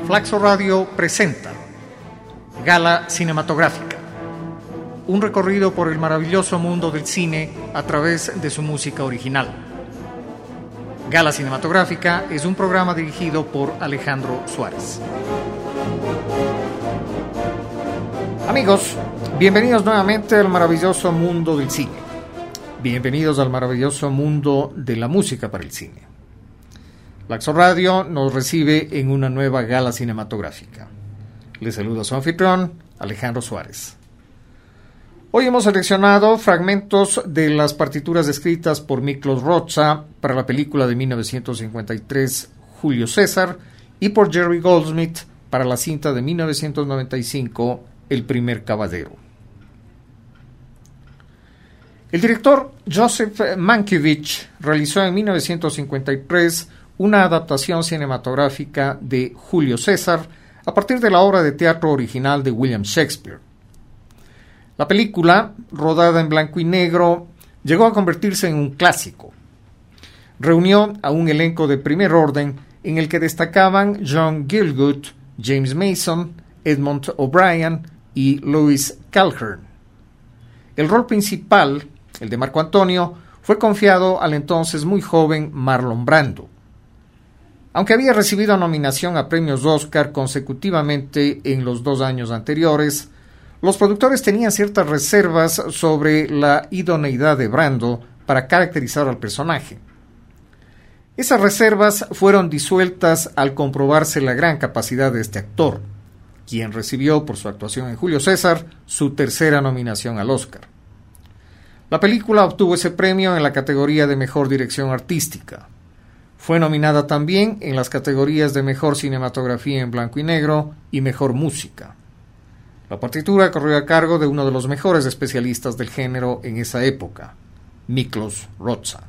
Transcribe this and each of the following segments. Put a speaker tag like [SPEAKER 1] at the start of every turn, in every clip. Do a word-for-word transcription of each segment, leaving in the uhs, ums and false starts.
[SPEAKER 1] Flaxo Radio presenta Gala Cinematográfica, un recorrido por el maravilloso mundo del cine a través de su música original. Gala Cinematográfica es un programa dirigido por Alejandro Suárez. Amigos, bienvenidos nuevamente al maravilloso mundo del cine. Bienvenidos al maravilloso mundo de la música para el cine. Flaxo Radio nos recibe en una nueva gala cinematográfica. Les saluda su anfitrión, Alejandro Suárez. Hoy hemos seleccionado fragmentos de las partituras escritas por Miklos Rozsa para la película de mil novecientos cincuenta y tres Julio César y por Jerry Goldsmith para la cinta de mil novecientos noventa y cinco El primer caballero. El director Joseph Mankiewicz realizó en mil novecientos cincuenta y tres una adaptación cinematográfica de Julio César a partir de la obra de teatro original de William Shakespeare. La película, rodada en blanco y negro, llegó a convertirse en un clásico. Reunió a un elenco de primer orden en el que destacaban John Gielgud, James Mason, Edmond O'Brien y Lewis Calhern. El rol principal, el de Marco Antonio, fue confiado al entonces muy joven Marlon Brando. Aunque había recibido nominación a premios Oscar consecutivamente en los dos años anteriores, los productores tenían ciertas reservas sobre la idoneidad de Brando para caracterizar al personaje. Esas reservas fueron disueltas al comprobarse la gran capacidad de este actor, quien recibió por su actuación en Julio César su tercera nominación al Oscar. La película obtuvo ese premio en la categoría de Mejor Dirección Artística. Fue nominada también en las categorías de Mejor Cinematografía en Blanco y Negro y Mejor Música. La partitura corrió a cargo de uno de los mejores especialistas del género en esa época, Miklos Rozsa.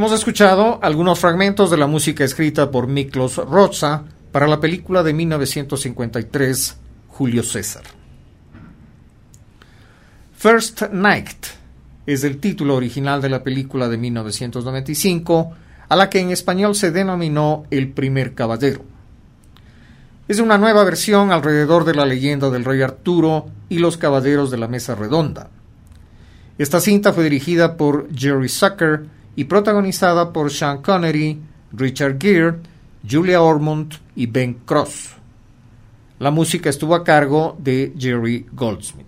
[SPEAKER 1] Hemos escuchado algunos fragmentos de la música escrita por Miklos Rozsa para la película de mil novecientos cincuenta y tres, Julio César. First Knight es el título original de la película de mil novecientos noventa y cinco, a la que en español se denominó El primer caballero. Es una nueva versión alrededor de la leyenda del rey Arturo y los caballeros de la mesa redonda. Esta cinta fue dirigida por Jerry Zucker y protagonizada por Sean Connery, Richard Gere, Julia Ormond y Ben Cross. La música estuvo a cargo de Jerry Goldsmith.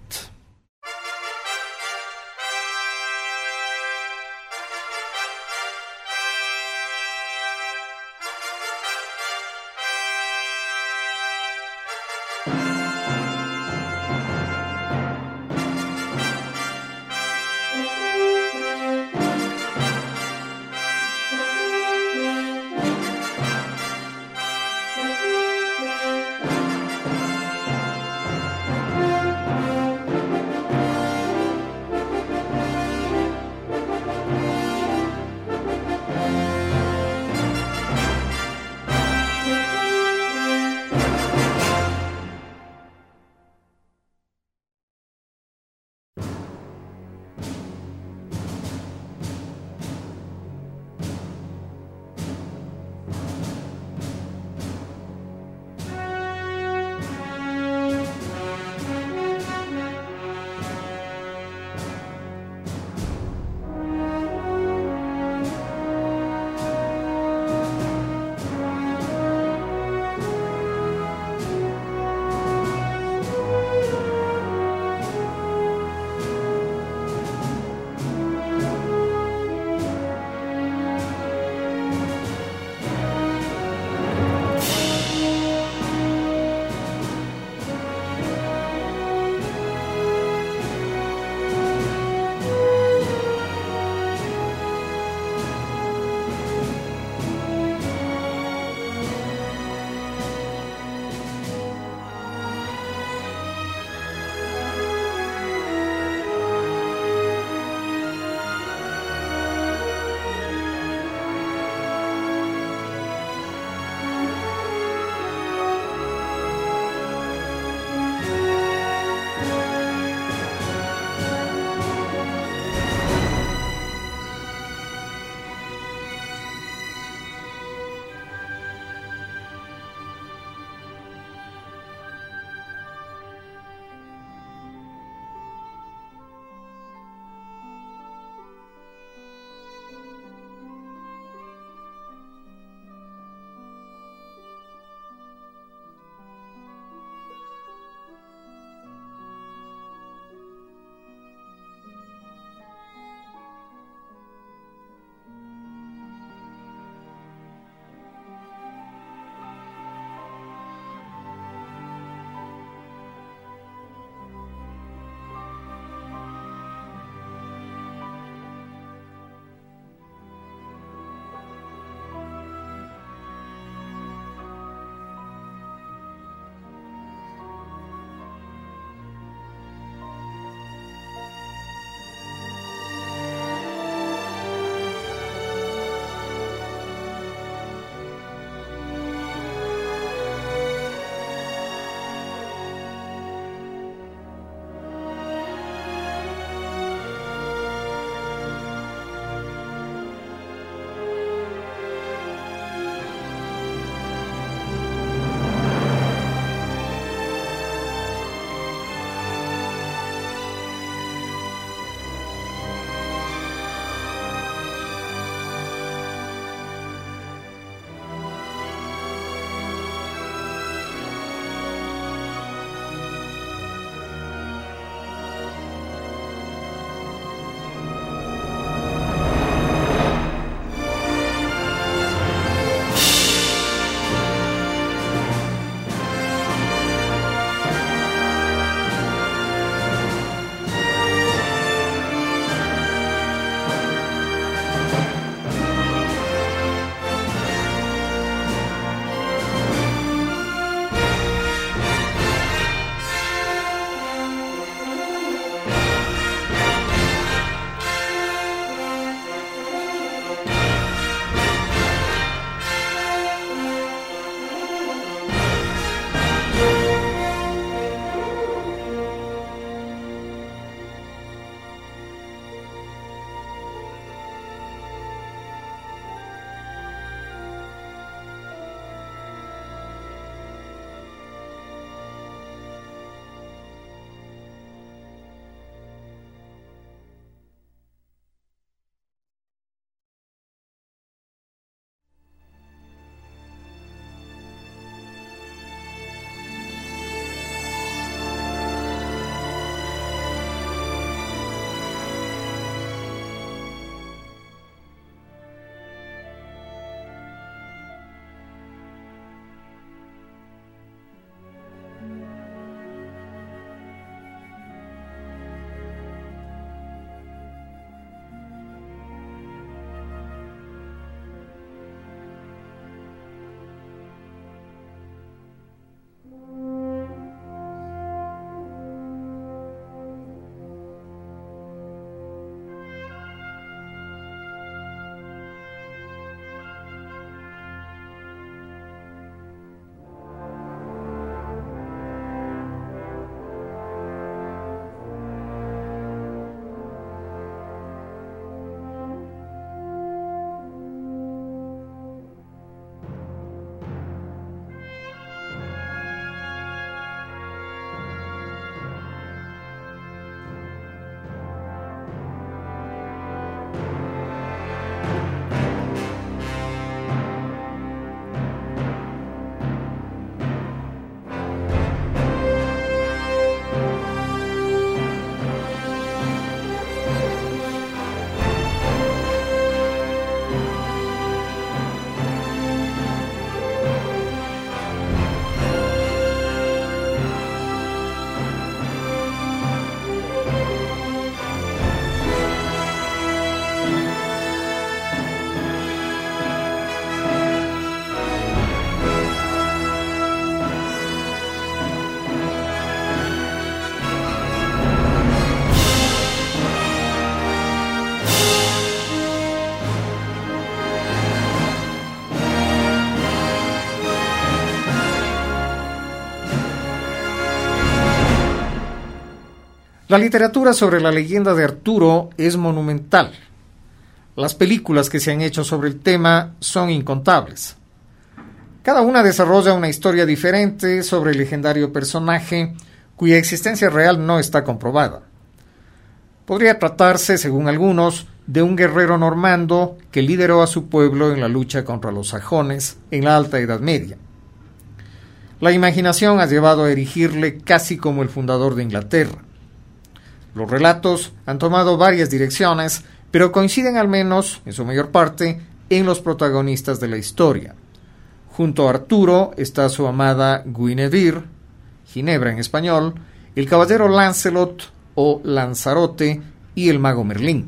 [SPEAKER 1] La literatura sobre la leyenda de Arturo es monumental. Las películas que se han hecho sobre el tema son incontables. Cada una desarrolla una historia diferente sobre el legendario personaje cuya existencia real no está comprobada. Podría tratarse, según algunos, de un guerrero normando que lideró a su pueblo en la lucha contra los sajones en la Alta Edad Media. La imaginación ha llevado a erigirle casi como el fundador de Inglaterra. Los relatos han tomado varias direcciones, pero coinciden al menos, en su mayor parte, en los protagonistas de la historia. Junto a Arturo está su amada Guinevere, Ginebra en español, el caballero Lancelot o Lanzarote y el mago Merlín.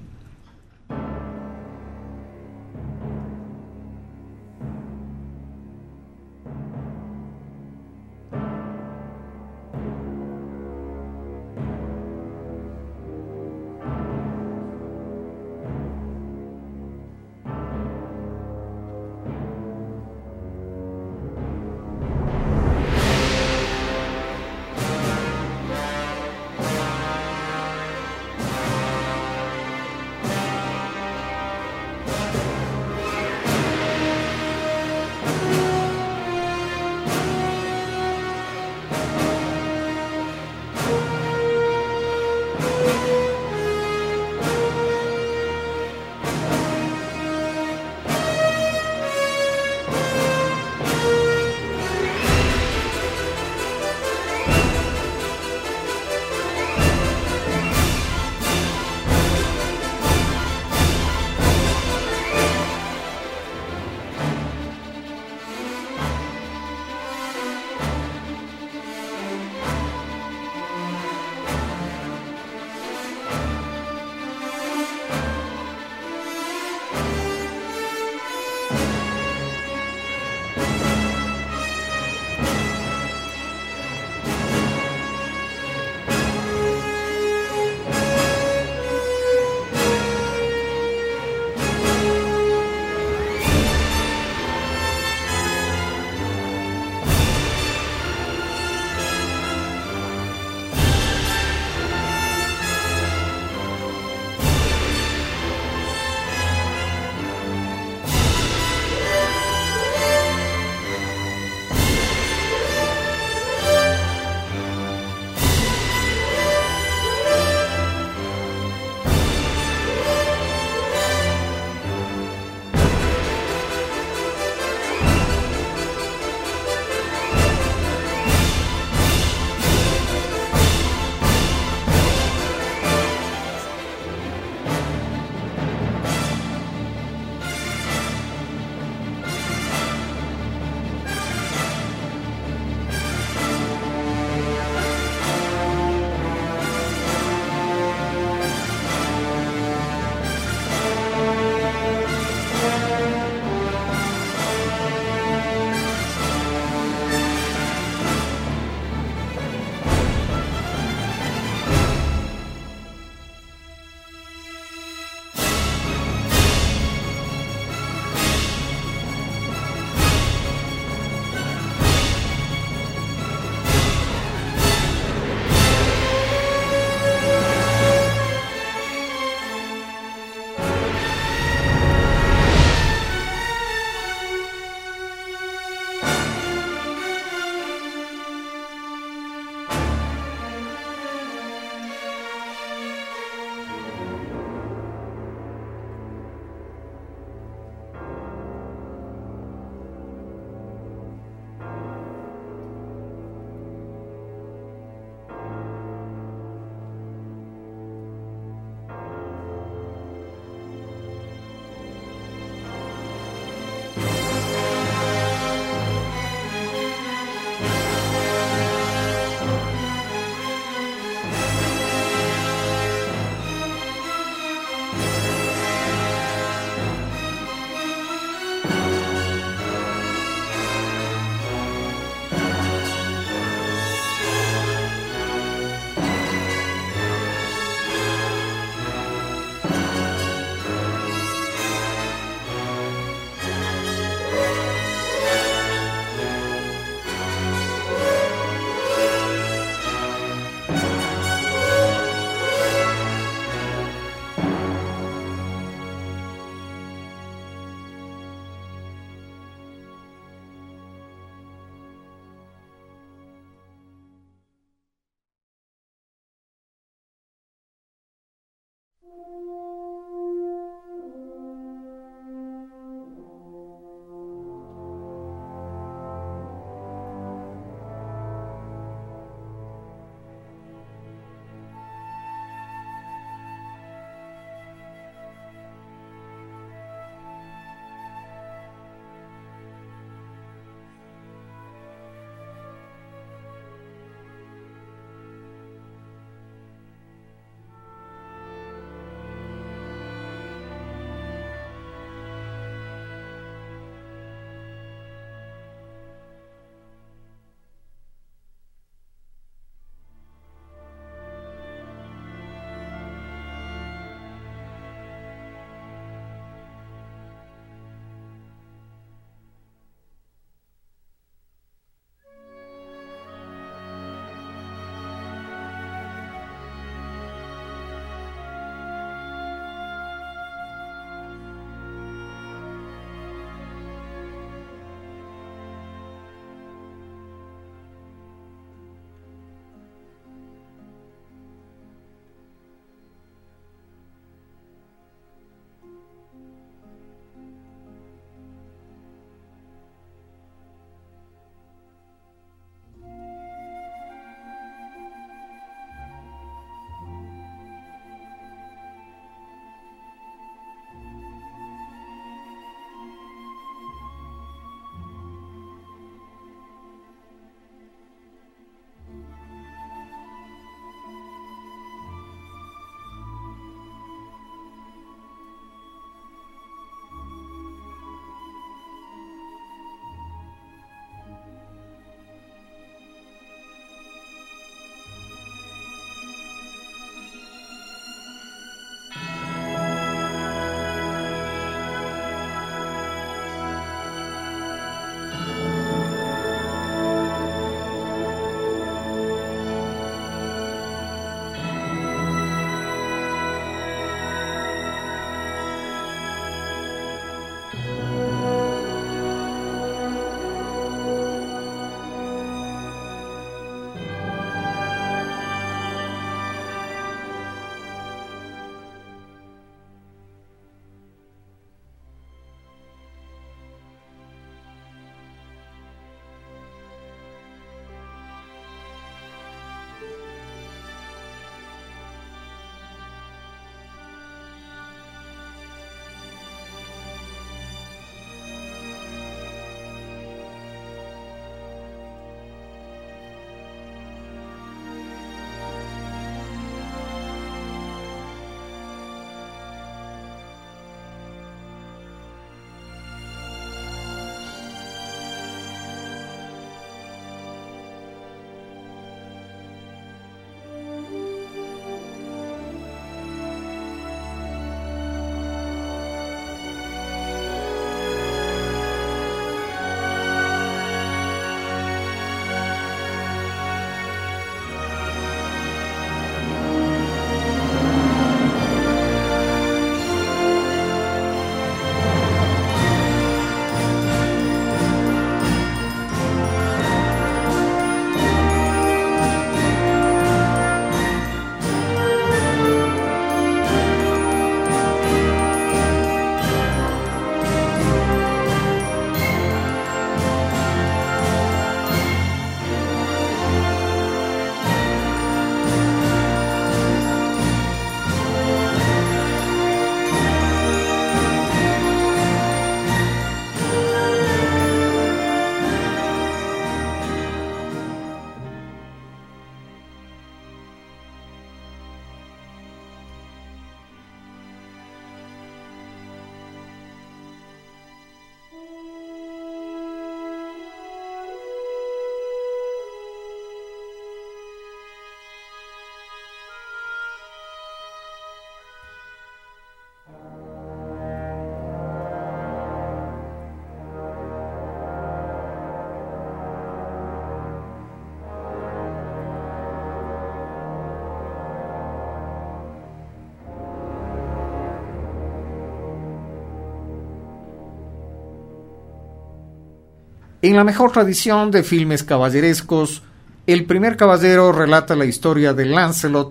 [SPEAKER 1] En la mejor tradición de filmes caballerescos, El primer caballero relata la historia de Lancelot,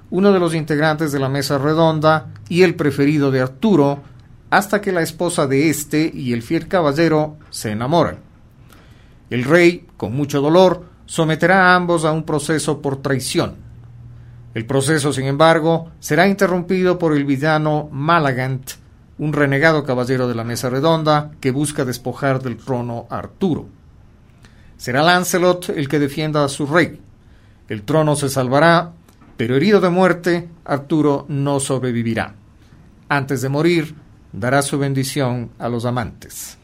[SPEAKER 1] uno de los integrantes de la mesa redonda y el preferido de Arturo, hasta que la esposa de éste y el fiel caballero se enamoran. El rey, con mucho dolor, someterá a ambos a un proceso por traición. El proceso, sin embargo, será interrumpido por el villano Malagant, un renegado caballero de la mesa redonda que busca despojar del trono a Arturo. Será Lancelot el que defienda a su rey. El trono se salvará, pero herido de muerte, Arturo no sobrevivirá. Antes de morir, dará su bendición a los amantes.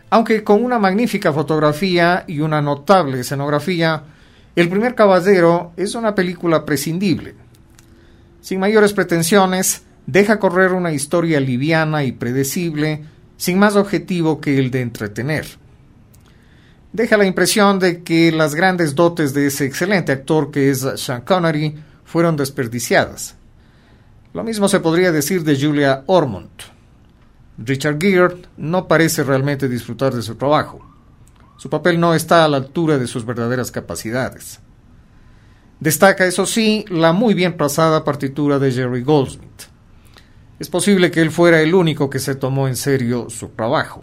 [SPEAKER 1] Aunque con una magnífica fotografía y una notable escenografía, El primer caballero es una película prescindible. Sin mayores pretensiones, deja correr una historia liviana y predecible, sin más objetivo que el de entretener. Deja la impresión de que las grandes dotes de ese excelente actor que es Sean Connery fueron desperdiciadas. Lo mismo se podría decir de Julia Ormond. Richard Gere no parece realmente disfrutar de su trabajo. Su papel no está a la altura de sus verdaderas capacidades. Destaca, eso sí, la muy bien trazada partitura de Jerry Goldsmith. Es posible que él fuera el único que se tomó en serio su trabajo.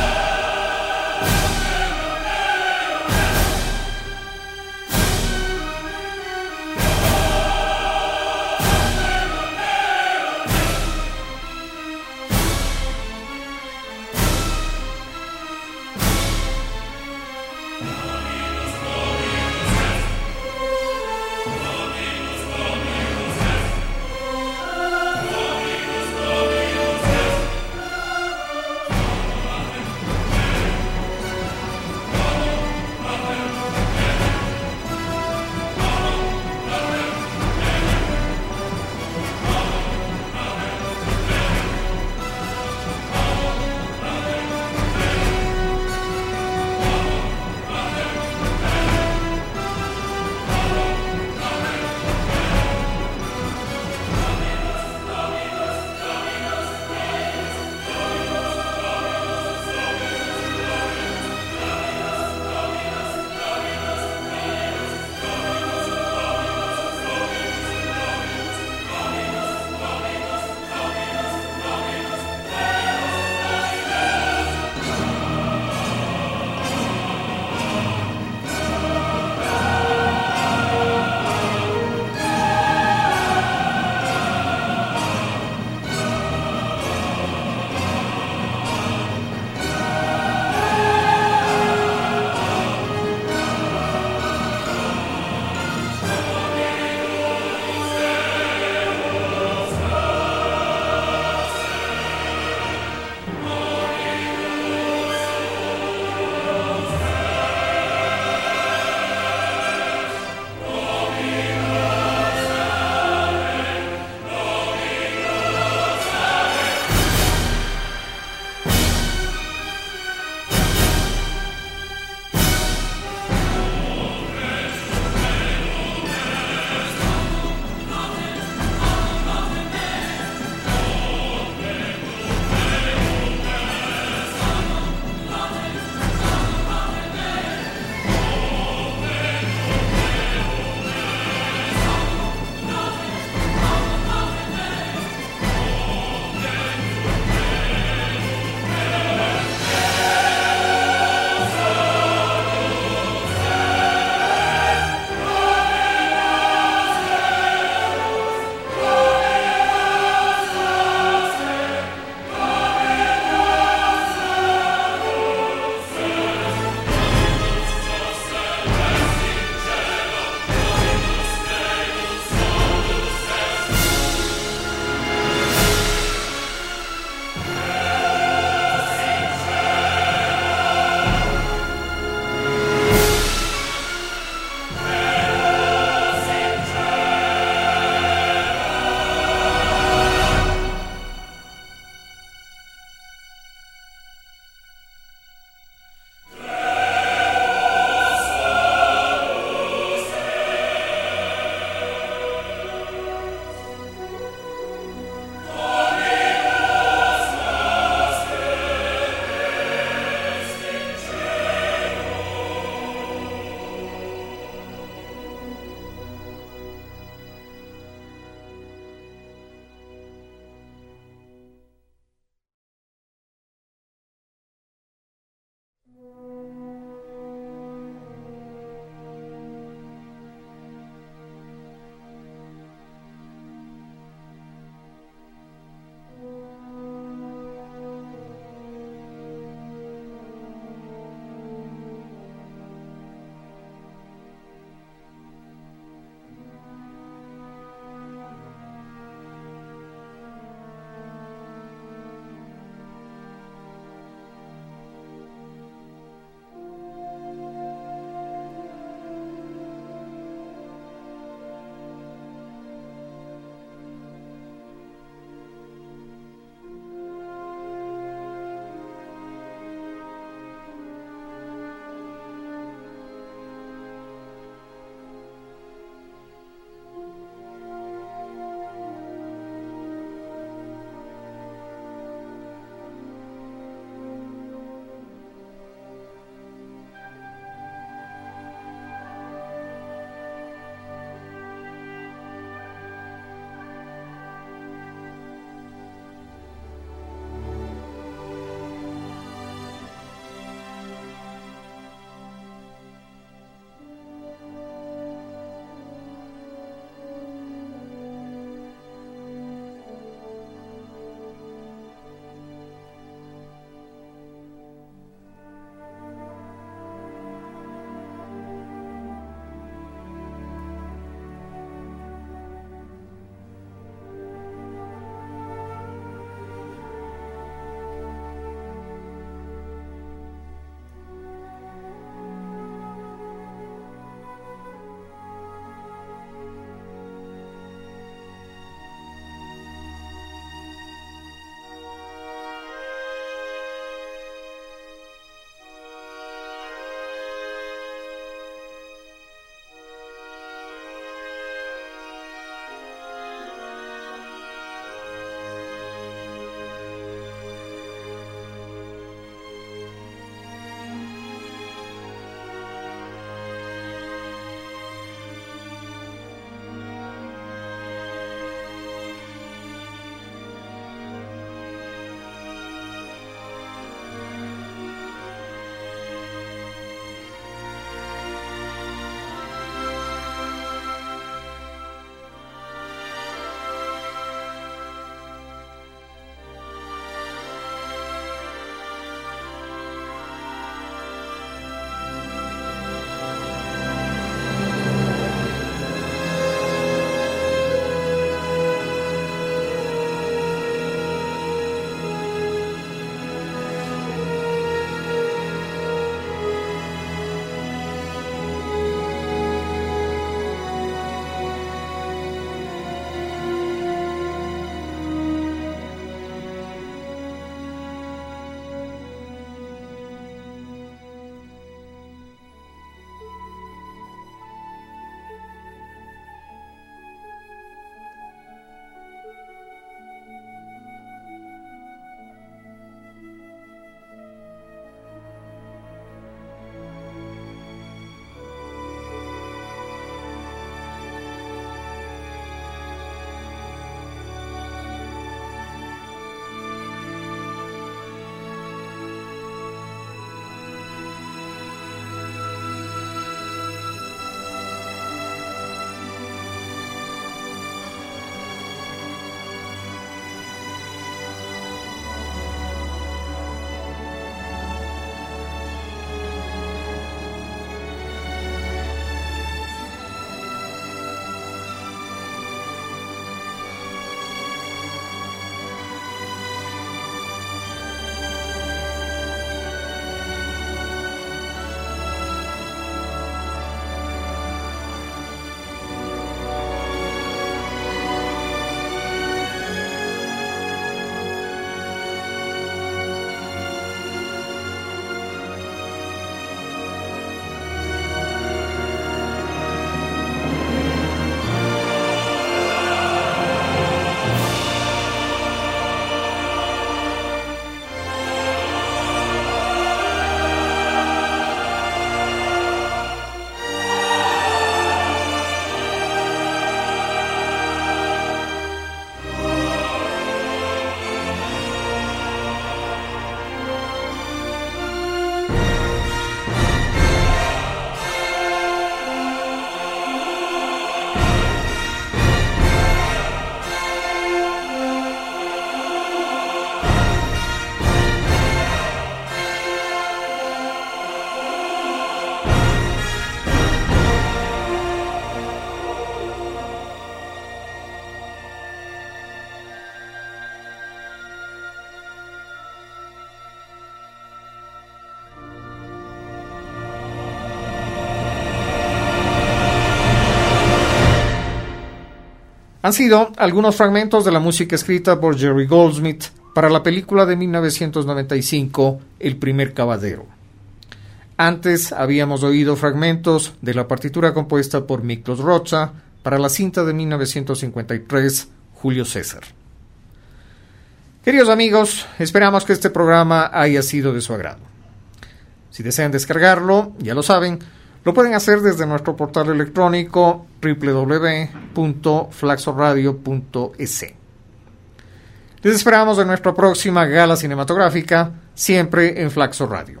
[SPEAKER 1] Han sido algunos fragmentos de la música escrita por Jerry Goldsmith para la película de mil novecientos noventa y cinco, El primer caballero. Antes habíamos oído fragmentos de la partitura compuesta por Miklos Rozsa para la cinta de mil novecientos cincuenta y tres, Julio César. Queridos amigos, esperamos que este programa haya sido de su agrado. Si desean descargarlo, ya lo saben, lo pueden hacer desde nuestro portal electrónico doble u doble u doble u punto flaxoradio punto es. Les esperamos en nuestra próxima gala cinematográfica, siempre en Flaxo Radio.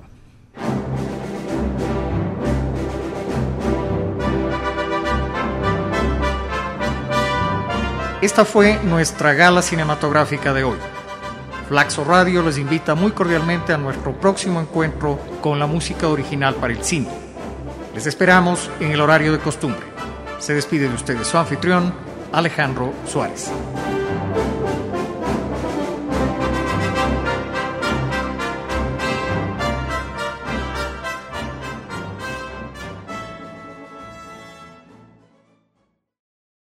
[SPEAKER 1] Esta fue nuestra gala cinematográfica de hoy. Flaxo Radio les invita muy cordialmente a nuestro próximo encuentro con la música original para el cine. Les esperamos en el horario de costumbre. Se despide de ustedes su anfitrión, Alejandro Suárez.